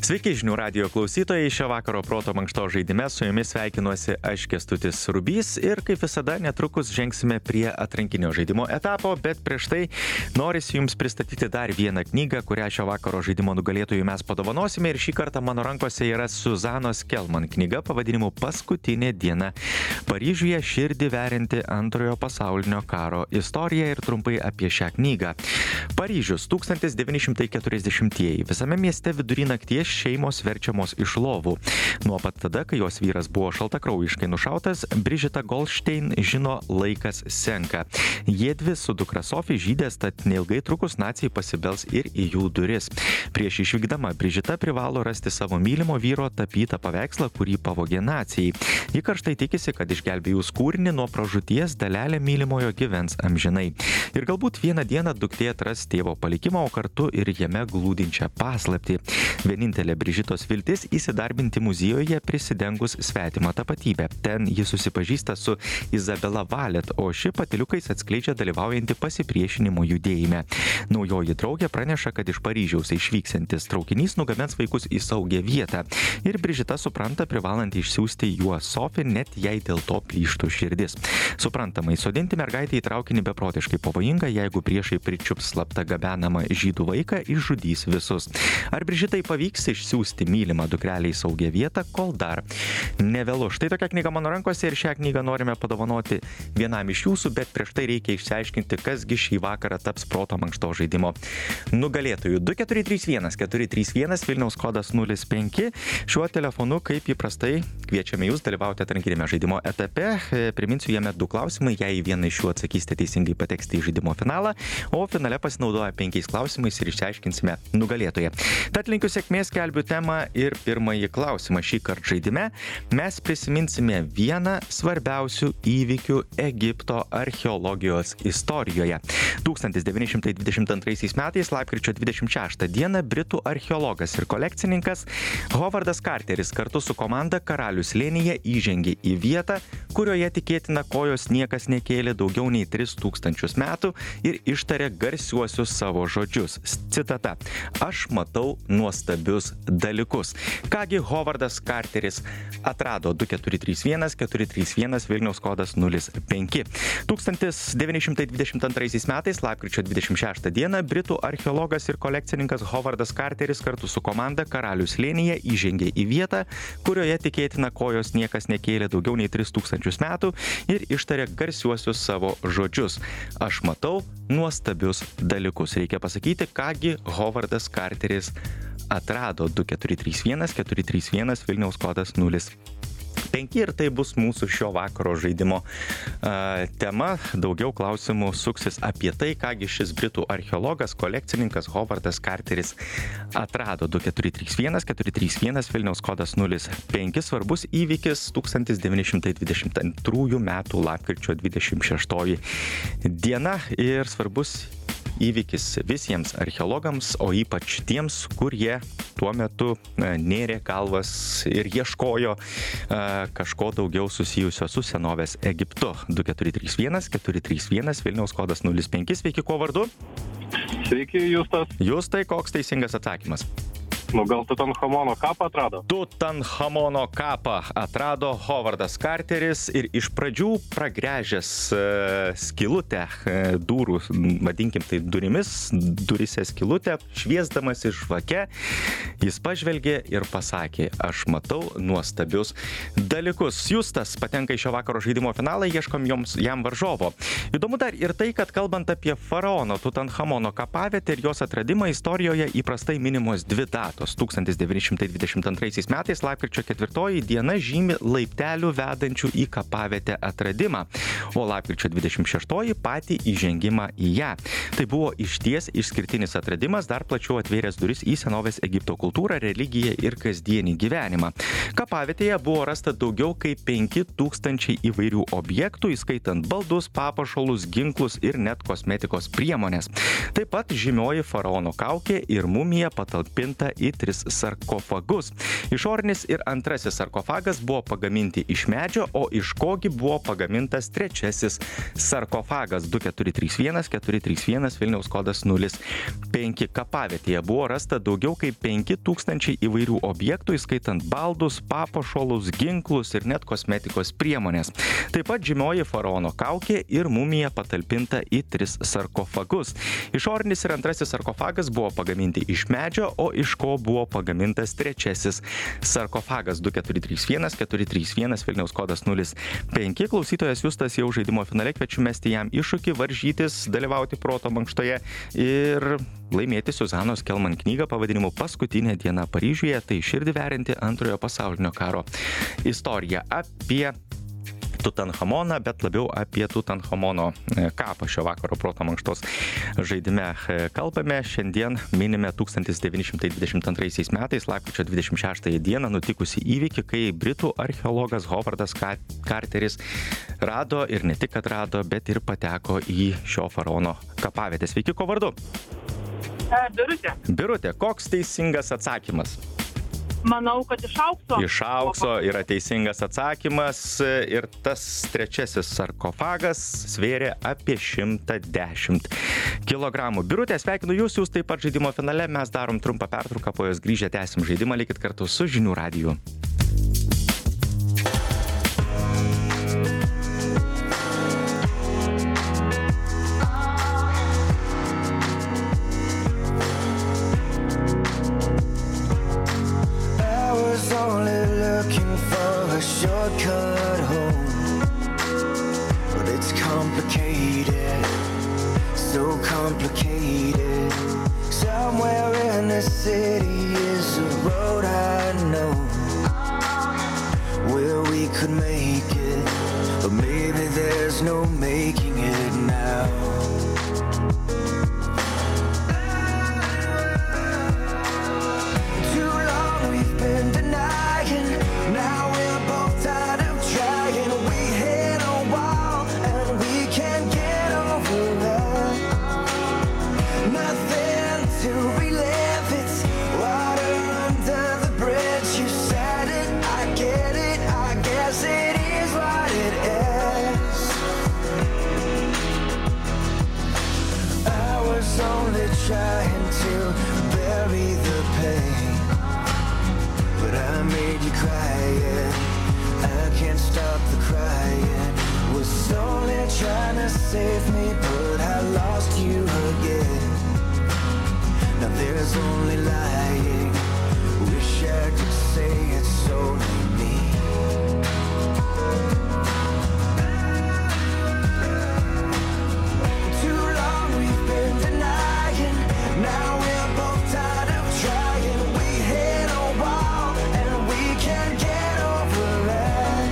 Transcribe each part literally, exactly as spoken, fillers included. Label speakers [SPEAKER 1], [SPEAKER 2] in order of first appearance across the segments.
[SPEAKER 1] Sveiki žinių radijo klausytojai, šio vakaro proto mankštos žaidime su jumis sveikinuosi aš Kęstutis Rubys ir kaip visada netrukus žengsime prie atrankinio žaidimo etapo, bet prieš tai norisi jums pristatyti dar vieną knygą, kurią šio vakaro žaidimo nugalėtojui mes padovanosime ir šį kartą mano rankose yra Suzanos Kelman knyga pavadinimu Paskutinė diena Paryžiuje širdį verianti antrojo pasaulinio karo istorija ir trumpai apie šią knygą. Paryžius tūkstantis devyni šimtai keturiasdešimtieji. Visame mieste vidury nakties šeimos verčiamos iš lovų. Nuo pat tada, kai jos vyras buvo šaltakraujiškai nušautas, Brižita Goldstein žino, laikas senka. Jiedvi su dukra Sofija žydės, tad neilgai trukus naciai pasibels ir į jų duris. Prieš išvykdama Brižita privalo rasti savo mylimo vyro tapytą paveikslą, kurį pavogė nacijai. Ji karštai tikisi, kad išgelbėjus kūrinį nuo pražūties dalelė mylimojo gyvens amžinai. Ir galbūt vieną dieną duktė atras tėvo palikimą, o kartu ir jame glūdinčią paslaptį. Vienintelė Brižitos viltis įsidarbinti muziejuje prisidengus svetimą tapatybę. Ten ji susipažįsta su Izabela Valet, o ši patyliukais atskleidžia dalyvaujanti pasipriešinimo judėjime. Naujoji draugė praneša, kad iš Paryžiaus išvyksiantis traukinys nugamens vaikus į saugią vietą. Ir Brižita supranta privalanti išsiųsti juos Sofiją, net jei dėl to plyštų širdis. Suprantamai, sodinti mergaitę į traukinį beprotiškai pavojinga, jeigu priešai pričiups slapta gabenamą žydų vaiką, išžudys visus. Ar Brižitai pavyks išsiųsti mylimą dukrelę į saugią vietą, kol dar nevėlu. Štai tokia knyga mano rankose ir šią knygą norime padovanoti vienam iš jūsų, bet prieš tai reikia išsiaiškinti, kasgi šį vakarą taps proto mankštos žaidimo nugalėtojų. du keturi trys vienas keturi trys vienas Vilniaus kodas nulis penki. Šiuo telefonu, kaip įprastai, kviečiame jūs dalyvauti atrankinėme žaidimo etape. Priminsiu, jame du klausimai, jei vieną iš jų atsakysite teisingai, pateksite į žaidimo finalą, o finale pasinaudoję penkiais klausimais ir išsiaiškinsime nugalėtoją. Tad linkiu sėkmės, skelbiu temą ir pirmąjį klausimą. Šį kartą žaidime mes prisiminsime vieną svarbiausių įvykių Egipto archeologijos istorijoje. tūkstantis devyni šimtai dvidešimt antraisiais metais, lapkričio dvidešimt šeštą dieną, britų archeologas ir kolekcininkas Hovardas Carteris kartu su komanda Karalių slėnyje įžengė į vietą, kurioje tikėtina kojos niekas nekėlė daugiau nei tris tūkstančius metų ir ištarė garsiuosius savo žodžius. Citata: Aš matau nuostabius dalykus. Kągi Hovardas Carteris atrado? Du keturi trys vienas keturi trys vienas Vilniaus kodas nulis penki. tūkstantis devyni šimtai dvidešimt antraisiais metais, lapkričio dvidešimt šeštą dieną, britų archeologas ir kolekcininkas Hovardas Carteris kartu su komanda Karalių slėnyje įžengė į vietą, kurioje tikėtina kojos niekas nekėlė daugiau nei tris tūkstančius metų ir ištarė garsiuosius savo žodžius. Aš matau nuostabius dalykus. Reikia pasakyti, kągi Hovardas Carteris atrado. Du keturi trys vienas keturi trys vienas Vilniaus kodas nulis penki ir tai bus mūsų šio vakaro žaidimo uh, tema. Daugiau klausimų suksis apie tai, kągi šis britų archeologas, kolekcininkas Hovardas Carteris atrado. Du keturi trys vienas keturi trys vienas Vilniaus kodas nulis penki. Svarbus įvykis tūkstantis devyni šimtai dvidešimt antrųjų metų lapkričio dvidešimt šeštoji diena ir svarbus įvykis visiems archeologams, o ypač tiems, kurie tuo metu nėrė galvas ir ieškojo uh, kažko daugiau susijusio su senovės Egiptu. Du keturi trys vienas keturi trys vienas Vilniaus kodas nulis penki. Sveiki, kuo vardu?
[SPEAKER 2] Sveiki, Justas.
[SPEAKER 1] Justai, koks teisingas atsakymas?
[SPEAKER 2] Nu, gal Tutanchamono kapą atrado?
[SPEAKER 1] Tutanchamono kapą atrado Hovardas Carteris ir iš pradžių pragręžęs uh, skylutę uh, durų, vadinkim tai durimis, durise skylutę, šviesdamas iš žvake, jis pažvelgė ir pasakė: Aš matau nuostabius dalykus. Justas patenka į šio vakaro žaidimo finalą, ieškom joms, jam varžovo. Įdomu dar ir tai, kad kalbant apie faraono Tutanchamono kapavietę ir jos atradimą, istorijoje įprastai minimos dvi datos. tūkstantis devyni šimtai dvidešimt antraisiais metais, lapkričio ketvirtoji diena žymi laiptelių vedančių į kapavietę atradimą, o lapkričio dvidešimt šeštoji patį įžengimą į ją. Tai buvo išties išskirtinis atradimas, dar plačiau atvėręs duris į senovės Egipto kultūrą, religiją ir kasdienį gyvenimą. Kapavietėje buvo rasta daugiau kaip penki tūkstančiai įvairių objektų, įskaitant baldus, papuošalus, ginklus ir net kosmetikos priemonės. Taip pat žymioji faraono kaukė ir mumija patalpinta į tris sarkofagus. Išorinis ir antrasis sarkofagas buvo pagaminti iš medžio, o iš kogi buvo pagamintas trečiasis sarkofagas. Du keturi trys vienas keturi trys vienas Vilniaus kodas nulis penki. Kapavietėje buvo rasta daugiau kaip penki tūkstančiai įvairių objektų, įskaitant baldus, papuošalus, ginklus ir net kosmetikos priemonės. Taip pat žymioji faraono kaukė ir mumija patalpinta į tris sarkofagus. Išorinis ir antrasis sarkofagas buvo pagaminti iš medžio, o iš ko buvo pagamintas trečiasis sarkofagas. Du keturi trys vienas keturi trys vienas Vilniaus kodas nulis penki. Klausytojas Justas jau žaidimo finale, kviečiu mesti jam iššūkį, varžytis, dalyvauti proto mankštoje ir laimėti Suzanos Kelman knygą pavadinimu Paskutinė diena Paryžiuje. Tai širdį verianti antrojo pasaulinio karo istorija apie Tutanchamoną, bet labiau apie Tutanchamono kapą šio vakaro proto mankštos žaidime kalbame. Šiandien minime tūkstantis devyni šimtai dvidešimt antraisiais metais, lapkričio dvidešimt šeštąją dieną, nutikusi įvykį, kai britų archeologas Hovardas Carteris rado ir ne tik kad rado, bet ir pateko į šio faraono kapavietę. Sveiki, ko vardu?
[SPEAKER 3] Birutė.
[SPEAKER 1] Birutė, koks teisingas atsakymas?
[SPEAKER 3] Manau, kad iš aukso.
[SPEAKER 1] Iš aukso yra teisingas atsakymas ir tas trečiasis sarkofagas svėrė apie šimtą dešimt kilogramų. Birutė, sveikinu jūs, jūs taip pat žaidimo finale. Mes darom trumpą pertrauką, po jos grįžę tęsim žaidimą, likit kartu su Žinių radiju.
[SPEAKER 4] Shortcut home, but it's complicated, so complicated. Somewhere in the city is a road I know, where we could make it, but maybe there's no making it now. Too long we've been denying, now we're both tired of trying. We hit a wall and we can't get over it. Nothing to relive, it's water under the bridge. You said it, I get it, I guess it is what it is. I was only trying to bury the pain, but I made you cry, yeah. I can't stop the crying. Was only trying to save me, but I lost you again. Now there's only lying. Wish I could say it's only me. Too long we've been denying, now we're both tired of trying. We hit a wall and we can't get over it.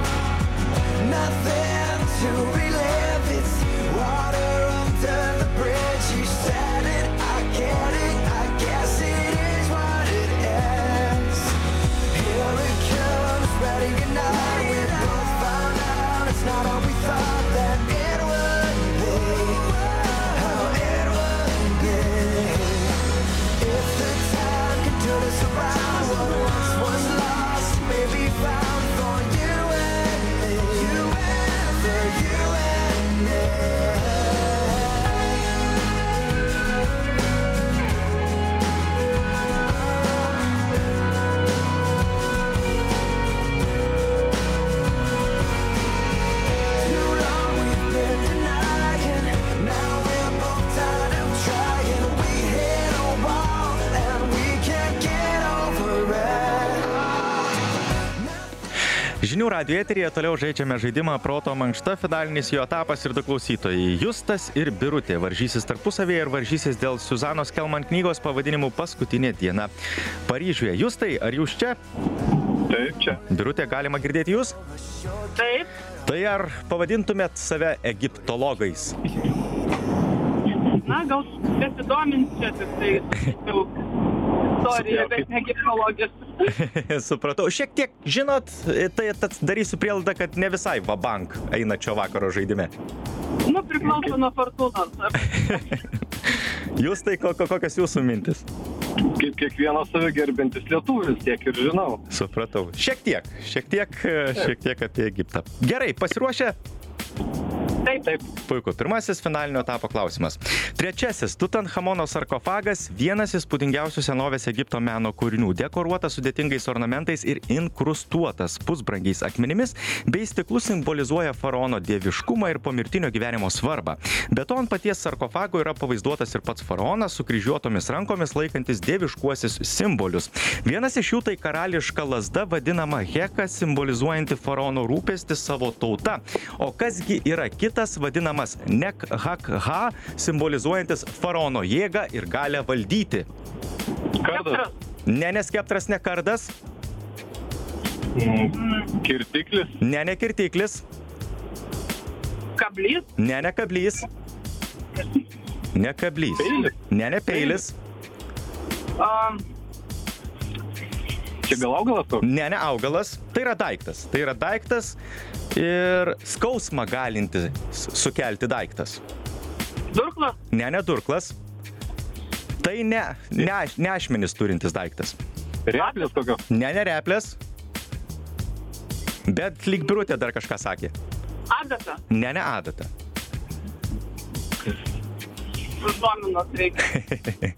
[SPEAKER 4] Nothing to relive, it's water under the bridge. You said it, I get it, I guess it is what it is. Here it comes, ready or not, we both found out it's not all we thought that it would be. How it would be. If the time could turn us around, what once was lost may be found for you and me. You and for you and me. Too long we've been denying, now we're both tired of trying. We hit a wall and we can't get over it.
[SPEAKER 1] Žinių radijo eteryje toliau žaidžiame žaidimą Proto mankšta, finalinis jo etapas ir du klausytojai. Justas ir Birutė varžysis tarpusavėje ir varžysis dėl Suzanos Kelman knygos pavadinimu Paskutinė diena Paryžiuje. Justai, ar jūs čia?
[SPEAKER 2] Taip, čia.
[SPEAKER 1] Birutė, galima girdėti jūs?
[SPEAKER 3] Taip.
[SPEAKER 1] Tai ar pavadintumėt save egiptologais?
[SPEAKER 3] Na, gal besidomint čia tik tai jau istorija, bet ne egiptologijos.
[SPEAKER 1] Supratau. Šiek tiek, žinot, tai tad darysiu prielaidą, kad ne visai vabank eina šio vakaro žaidime.
[SPEAKER 3] Nu, priklauso nuo fortūnos.
[SPEAKER 1] Jūs tai ko, ko, kokios jūsų mintis?
[SPEAKER 2] Kaip kiekvienas save gerbintis lietuvis, tiek ir žinau.
[SPEAKER 1] Supratau. Šiek tiek, šiek tiek, šiek tiek apie Egiptą. Gerai, pasiruošę?
[SPEAKER 3] Taip,
[SPEAKER 2] Taip.
[SPEAKER 1] Puiku. Pirmasis finalinio etapo klausimas. Trečiasis Tutanchamono sarkofagas – vienas įspūdingiausių senovės Egipto meno kūrinių, dekoruotas sudėtingais ornamentais ir inkrustuotas pusbrangiais akmenimis, bei stiklu simbolizuoja faraono dieviškumą ir pomirtinio gyvenimo svarbą. Be to, ant paties sarkofago yra pavaizduotas ir pats faraonas su kryžiuotomis rankomis laikantis dieviškuosius simbolius. Vienas iš jų tai karališka lazda vadinama Heka, simbolizuojanti faraono rūpestį savo tauta. O kasgi yra kitas vadinamas Nekhakha, simbolizuojantis faraono jėgą ir galę valdyti.
[SPEAKER 2] Kardas.
[SPEAKER 1] Ne, ne skeptras, ne kardas.
[SPEAKER 2] Mm, Kirtiklis.
[SPEAKER 1] Ne, ne kirtiklis.
[SPEAKER 3] kablys,
[SPEAKER 1] Ne, ne kablys. Ne kablys.
[SPEAKER 2] Peilis.
[SPEAKER 1] Ne, ne peilis.
[SPEAKER 3] um,
[SPEAKER 2] Čia gal augalas toks?
[SPEAKER 1] Ne, ne augalas. Tai yra daiktas. Tai yra daiktas ir skausmą galinti s- sukelti daiktas.
[SPEAKER 3] durklas,
[SPEAKER 1] Ne, ne durklas. Tai ne, ne, aš- ne ašmenis turintis daiktas.
[SPEAKER 2] Replės kokio?
[SPEAKER 1] Ne, ne replės. Bet lyg Birutė dar kažką sakė.
[SPEAKER 3] adata,
[SPEAKER 1] Ne, ne adata.
[SPEAKER 3] užuominos reikia.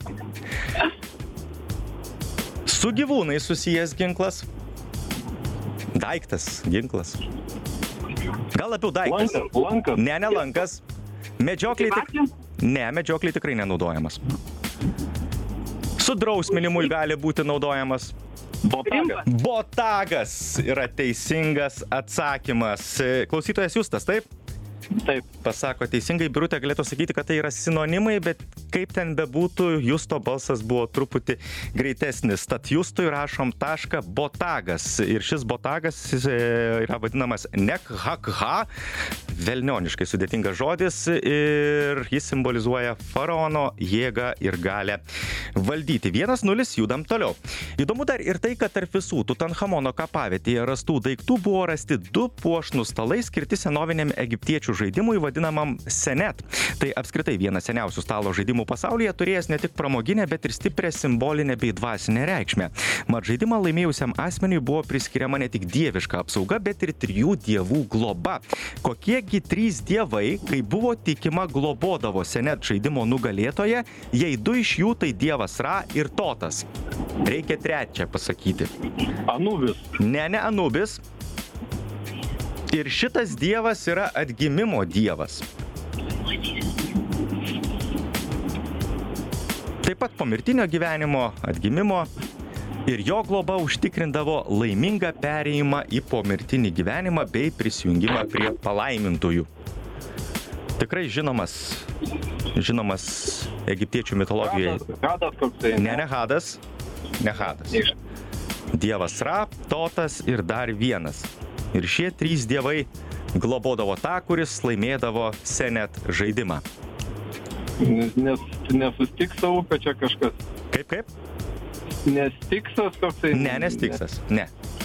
[SPEAKER 1] Su gyvūnais susijęs ginklas. Daiktas, ginklas. Gal labiau daiktas.
[SPEAKER 2] Lankas. Lankas.
[SPEAKER 1] Ne, ne lankas. Medžiokliai tik...
[SPEAKER 3] Gyvatė,
[SPEAKER 1] Ne, medžiokliai tikrai nenaudojamas. Su drausminimui gali būti naudojamas.
[SPEAKER 2] Botagas.
[SPEAKER 1] Botagas yra teisingas atsakymas. Klausytojas Justas, taip?
[SPEAKER 2] Taip.
[SPEAKER 1] Pasako teisingai, Birutė galėtų sakyti, kad tai yra sinonimai, bet kaip ten bebūtų, Justo balsas buvo truputį greitesnis. Tad Justui rašom tašką botagas. Ir šis botagas e, yra vadinamas Nekhakha, velnioniškai sudėtingas žodis, ir jis simbolizuoja faraono jėgą ir galę valdyti. Vienas nulis, judam toliau. Įdomu dar ir tai, kad tarp visų Tutanchamono kapavietėje rastų daiktų buvo rasti du puošnūs stalai skirti senoviniam egiptiečių žaidimui vadinamam senet. Tai apskritai vienas seniausių stalo žaidimų pasaulyje, turėjęs ne tik pramoginę, bet ir stiprią simbolinę bei dvasinę reikšmę. Mat žaidimą laimėjusiam asmeniui buvo priskiriama ne tik dieviška apsauga, bet ir trijų dievų globa. Kokiegi trys dievai, kai buvo tikima, globodavo senet žaidimo nugalėtoje, jei du iš jų tai dievas Ra ir Totas. Reikia trečią pasakyti.
[SPEAKER 2] Anubis.
[SPEAKER 1] Ne, ne Anubis. Ir šitas dievas yra atgimimo dievas. Taip pat pomirtinio gyvenimo, atgimimo ir jo globa užtikrindavo laimingą perėjimą į pomirtinį gyvenimą bei prisijungimą prie palaimintųjų. Tikrai žinomas, žinomas egiptiečių mitologijoje.
[SPEAKER 2] Hadas. Hadas koks tai.
[SPEAKER 1] Ne, ne Hadas, ne Hadas.
[SPEAKER 2] Iš-
[SPEAKER 1] Dievas Ra, Totas ir dar vienas. Ir šie trys dievai globodavo tą, kuris laimėdavo senet žaidimą.
[SPEAKER 2] Nes, nes nesustiksą upę čia kažkas.
[SPEAKER 1] Kaip, kaip?
[SPEAKER 2] Nestiksas koks tai.
[SPEAKER 1] Ne, nestiksas. Ne.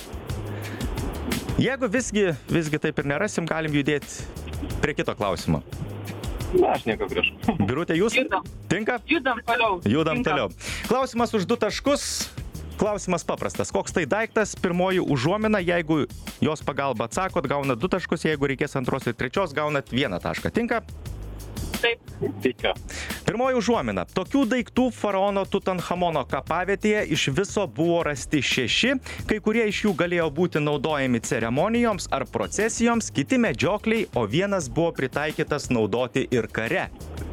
[SPEAKER 1] Jeigu visgi, visgi taip ir nerasim, galim judėti prie kito klausimo.
[SPEAKER 2] Na, aš nieko prieš.
[SPEAKER 1] Birutė, jūs?
[SPEAKER 3] Judam.
[SPEAKER 1] Tinka?
[SPEAKER 3] Judam toliau.
[SPEAKER 1] Judam
[SPEAKER 3] Tinka.
[SPEAKER 1] toliau. Klausimas už du taškus. Klausimas paprastas. Koks tai daiktas? Pirmoji užuomina, jeigu jos pagalba atsakot, gaunat du taškus, jeigu reikės antros ir trečios, gaunat vieną tašką. Tinka?
[SPEAKER 3] Taip,
[SPEAKER 2] Tika.
[SPEAKER 1] Pirmoji užuomina. Tokių daiktų faraono Tutanchamono kapavietėje iš viso buvo rasti šeši, kai kurie iš jų galėjo būti naudojami ceremonijoms ar procesijoms, kiti medžiokliai, o vienas buvo pritaikytas naudoti ir kare.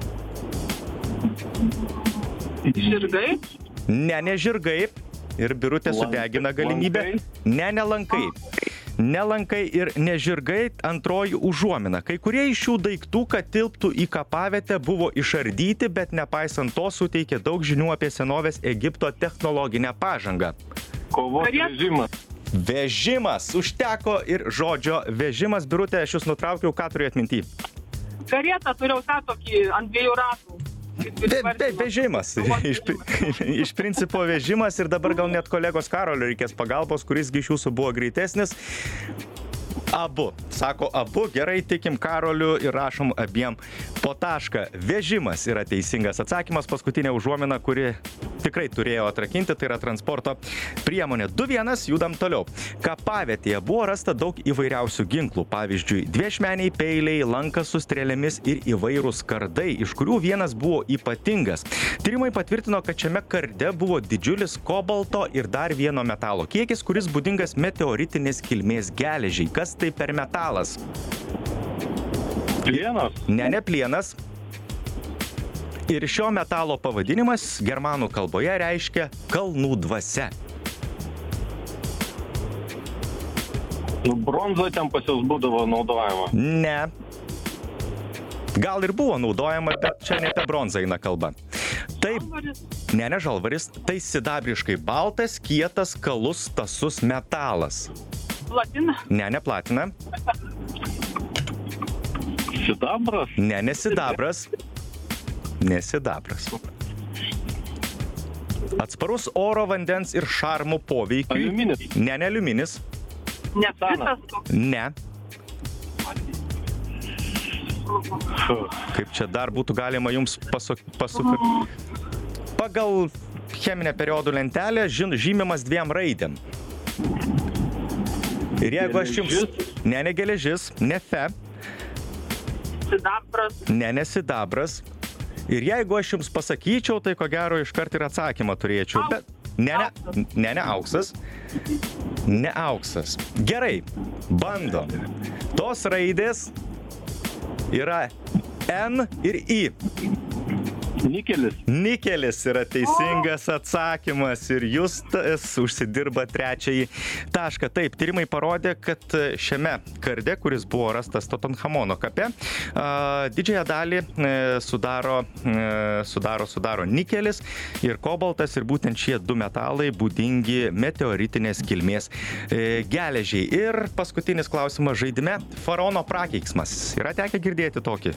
[SPEAKER 3] žirgai,
[SPEAKER 1] Ne, ne žirgai. Ir Birutė
[SPEAKER 2] Lankai.
[SPEAKER 1] sudegina galimybę.
[SPEAKER 2] Lankai.
[SPEAKER 1] Ne, ne lankai. Ne lankai ir ne žirgai, antroji užuomina. Kai kurie iš šių daiktų, kad tilptų į kapavietę, buvo išardyti, bet nepaisant to suteikė daug žinių apie senovės Egipto technologinę pažangą.
[SPEAKER 2] Kovos
[SPEAKER 3] Kariet-
[SPEAKER 2] režimas.
[SPEAKER 1] Vežimas. Užteko ir žodžio vežimas. Birutė, aš jūs nutraukiau, ką turiu atminti.
[SPEAKER 3] karietą turėjau tą tokį ant dviejų ratų.
[SPEAKER 1] Ve, ve, vežimas. Iš, pri- iš principo vežimas ir dabar gal net kolegos Karolio reikės pagalbos, kurisgi iš jūsų buvo greitesnis. Abu. Sako abu, gerai, tikim Karoliu ir rašom abiem po tašką. Vežimas yra teisingas atsakymas, paskutinė užuomina, kuri tikrai turėjo atrakinti, tai yra transporto priemonė. du vienas, judam toliau. Kapavietėje buvo rasta daug įvairiausių ginklų, pavyzdžiui, dviešmeniai peiliai, lankas su strėlėmis ir įvairūs kardai, iš kurių vienas buvo ypatingas. Tyrimai patvirtino, kad šiame karde buvo didžiulis kobalto ir dar vieno metalo kiekis, kuris būdingas meteoritinės kilmės geležiai. Kas tai per metalas?
[SPEAKER 2] Plienas?
[SPEAKER 1] Ne, ne plienas. Ir šio metalo pavadinimas germanų kalboje reiškia kalnų dvasia.
[SPEAKER 2] Nu, bronza ten pas jos būdavo naudojama.
[SPEAKER 1] Ne. Gal ir buvo naudojama, bet čia ne apie bronzą eina kalba. Taip, ne, ne žalvaris, tai sidabriškai baltas, kietas, kalus, tasus metalas.
[SPEAKER 3] Platina.
[SPEAKER 1] Ne, ne platina.
[SPEAKER 2] Sidabras?
[SPEAKER 1] Ne, ne sidabras. Ne sidabras. Atsparus oro, vandens ir šarmų poveikiui.
[SPEAKER 2] Aliuminis?
[SPEAKER 1] Ne, ne aliuminis.
[SPEAKER 3] Nefritas toks.
[SPEAKER 1] Ne. Kaip čia dar būtų galima jums pasukti? Pagal cheminę periodų lentelę žin, žymimas dviem raidėm. Ir jeigu aš jums... Ne, ne geležis, ne fe.
[SPEAKER 3] Sidabras.
[SPEAKER 1] Ne, ne sidabras. Ir jeigu aš jums pasakyčiau, tai ko gero iškart ir atsakymą turėčiau. Bet ne, ne, ne, ne auksas. Ne auksas. Gerai, bandom. Tos raidės yra N ir I.
[SPEAKER 2] Nikelis.
[SPEAKER 1] Nikelis yra teisingas atsakymas ir Justas užsidirba trečiąjį tašką. Taip, tyrimai parodė, kad šiame karde, kuris buvo rastas Tutanchamono kape, didžiąją dalį sudaro, sudaro, sudaro nikelis ir kobaltas ir būtent šie du metalai būdingi meteoritinės kilmės geležiai. Ir paskutinis klausimas žaidime – faraono prakeiksmas. Yra tekę girdėti tokį?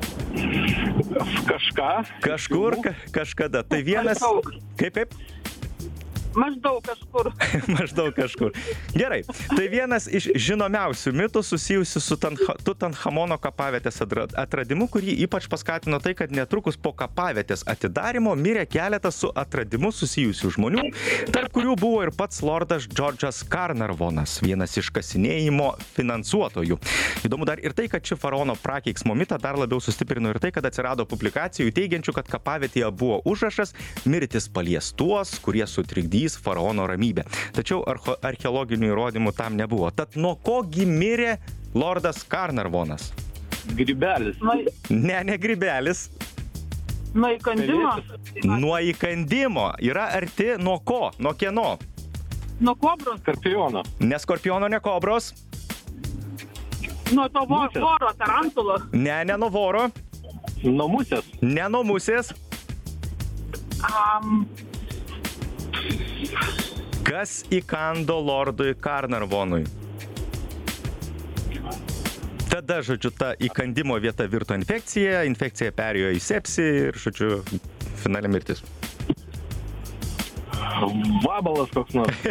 [SPEAKER 2] Kažką.
[SPEAKER 1] Kažkur, ka, kažkada. Tai vienas... Kaip, kaip?
[SPEAKER 3] Maždaug kažkur.
[SPEAKER 1] Maždaug kažkur. Gerai. Tai vienas iš žinomiausių mitų susijusių su Tutanchamono kapavietės atradimu, kurį ypač paskatino tai, kad netrukus po kapavietės atidarymo mirė keletas su atradimu susijusių žmonių, tarp kurių buvo ir pats lordas Džordžas Carnarvonas, vienas iš kasinėjimo finansuotojų. Įdomu dar ir tai, kad ši faraono prakeiksmo mitą dar labiau sustiprino ir tai, kad atsirado publikacijų teigiančių, kad kapavietėje buvo užrašas mirtis palies tuos, kurie sutrikdys faraono ramybę. Tačiau archeologinių įrodymų tam nebuvo. Tad nuo kogi mirė lordas Carnarvonas?
[SPEAKER 2] Grybelis.
[SPEAKER 1] Ne, ne grybelis.
[SPEAKER 3] Nuo įkandimo.
[SPEAKER 1] Nuo įkandimo. Yra arti nuo ko? Nuo kieno?
[SPEAKER 3] Nuo kobros.
[SPEAKER 2] Skorpiono.
[SPEAKER 1] Ne skorpiono, ne kobros.
[SPEAKER 3] Nuo to vo- voro, tarantulo.
[SPEAKER 1] Ne, ne nuo voro.
[SPEAKER 2] Nuo musės.
[SPEAKER 1] Ne nuo musės.
[SPEAKER 3] Um,
[SPEAKER 1] Kas įkando lordui Carnarvonui? Tada, žodžiu, ta įkandimo vieta virto infekcija, infekcija perėjo į sepsį ir, žodžiu, finale mirtis.
[SPEAKER 2] Vabalas koks nors.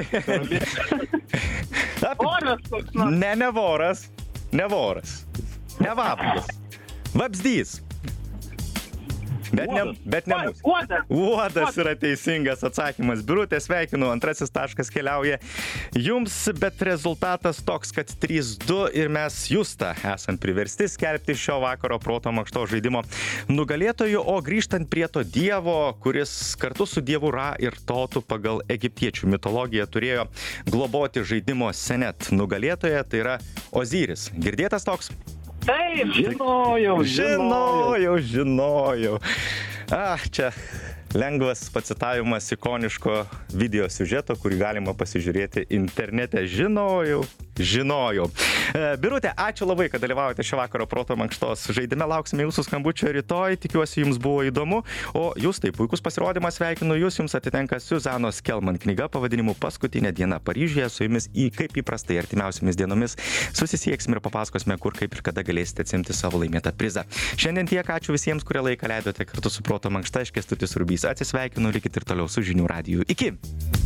[SPEAKER 3] voras koks nors.
[SPEAKER 1] Ne, ne voras. Ne voras. Ne vabalas. Vabzdys. Bet ne, bet ne mūsų.
[SPEAKER 3] Uodas.
[SPEAKER 1] Uodas yra teisingas atsakymas. Birutė, sveikinu, antrasis taškas keliauja jums, bet rezultatas toks, kad trys du ir mes Justą esam priversti skelbti šio vakaro proto mankšto žaidimo nugalėtojų, o grįžtant prie to dievo, kuris kartu su dievu Ra ir Totu pagal egiptiečių mitologiją turėjo globoti žaidimo Senet nugalėtoją, tai yra Oziris. Girdėtas toks?
[SPEAKER 3] Taip.
[SPEAKER 2] Žinojau,
[SPEAKER 1] Žinojau, žinojau. Ah, čia lengvas pacitavimas ikoniško video siužeto, kurį galima pasižiūrėti internete. Žinojau, žinojau. Birutė, ačiū labai, kad dalyvaujate šio vakaro proto mankštos žaidime. Lauksime jūsų skambučio rytoj. Tikiuosi, jums buvo įdomu. O jūs tai puikus pasirodymas, sveikinu jūs. Jums atitenka Suzanos Kelman knyga pavadinimu Paskutinė diena Paryžiuje. Su jumis į kaip įprastai artimiausiamis dienomis susisieksim ir papasakosime, kur kaip ir kada galėsite atsimti savo laimėtą prizą. Šiandien tiek, ačiū visiems, kurie laiką leidote kartu su proto mankšta. Aš Kęstutis Rubys atsisveikinu, likit ir toliau su žinių radiju. Iki!